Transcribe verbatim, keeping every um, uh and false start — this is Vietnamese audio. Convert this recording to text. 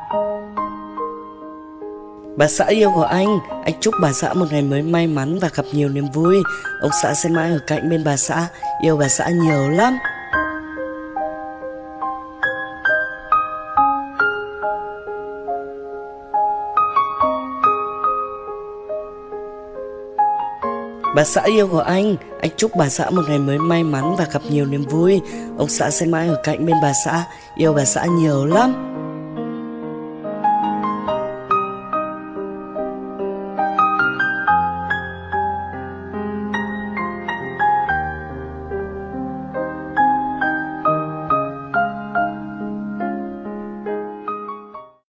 Bà xã yêu của anh, anh chúc bà xã một ngày mới may mắn và gặp nhiều niềm vui. Ông xã sẽ mãi ở cạnh bên bà xã, yêu bà xã nhiều lắm. Bà xã yêu của anh, anh chúc bà xã một ngày mới may mắn và gặp nhiều niềm vui. Ông xã sẽ mãi ở cạnh bên bà xã, yêu bà xã nhiều lắm.